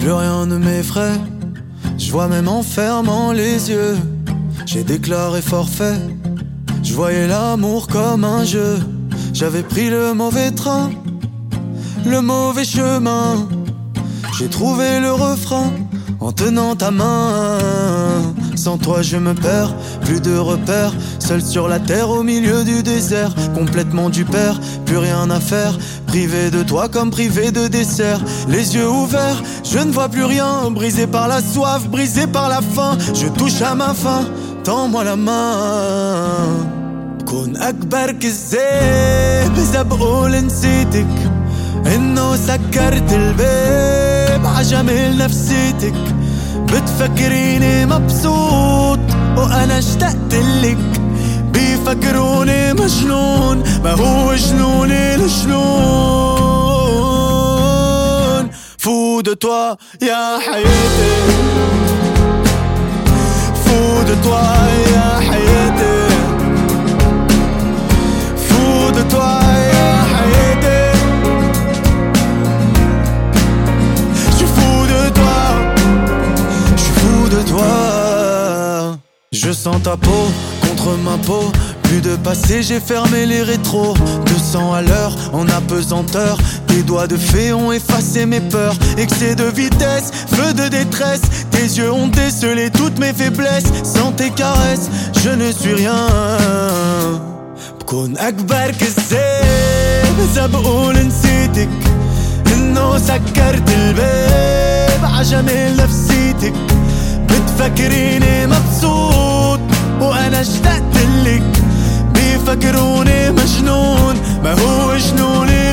Plus rien ne m'effraie, je vois même en fermant les yeux. J'ai déclaré forfait, je voyais l'amour comme un jeu. J'avais pris le mauvais train, le mauvais chemin. J'ai trouvé le refrain en tenant ta main. Sans toi je me perds, plus de repères. Seul sur la terre au milieu du désert. Complètement du père, plus rien à faire. Privé de toi comme privé de dessert. Les yeux ouverts, je ne vois plus rien. Brisé par la soif, brisé par la faim. Je touche à ma fin, tends-moi la main. كون أكبر كذاب إذا بقول نسيتك إنه سكرت الباب عجمل نفسيتك بتفكريني مبسوط وأنا اشتقتلك بيفكروني مجنون ما هو جنوني الجنون Fou de toi يا حياتي Fou de toi يا حياتي Fou de toi يا حياتي Je sens ta peau contre ma peau. Plus de passé, j'ai fermé les rétros. 200 à l'heure, en apesanteur. Tes doigts de fée ont effacé mes peurs. Excès de vitesse, feu de détresse. Tes yeux ont décelé toutes mes faiblesses. Sans tes caresses, je ne suis rien. بكون أكبر كذاب إذا بقول نسيتك إنه سكرت الباب عجمل نفسيتك بتفكريني مبسوط وأنا اشتقتلك بيفكروني مجنون ما هو جنوني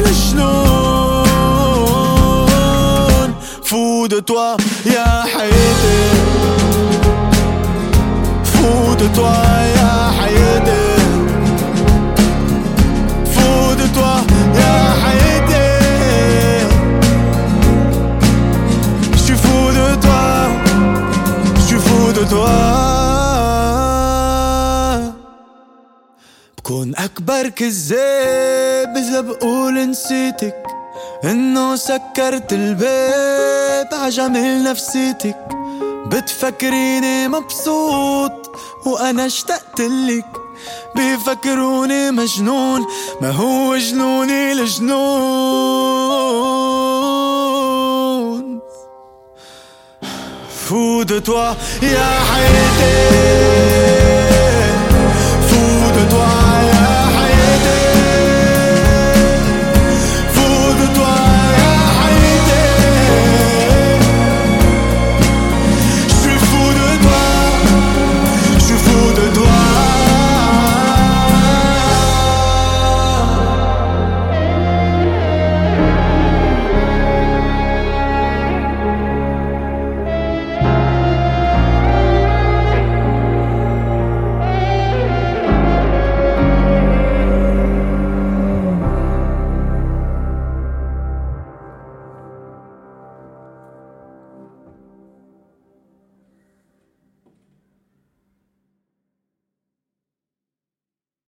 الجنون Fou de toi يا حياتي Fou de toi يا حياتي Fou de toi يا حياتي Je suis fou de toi de toi بكون أكبر كذاب إذا بقول نسيتك إنه سكرت الباب عجمل نفسيتك بتفكريني مبسوط وأنا اشتقتلك بيفكروني مجنون ما هو جنوني الجنون Fou de toi, ya حياتي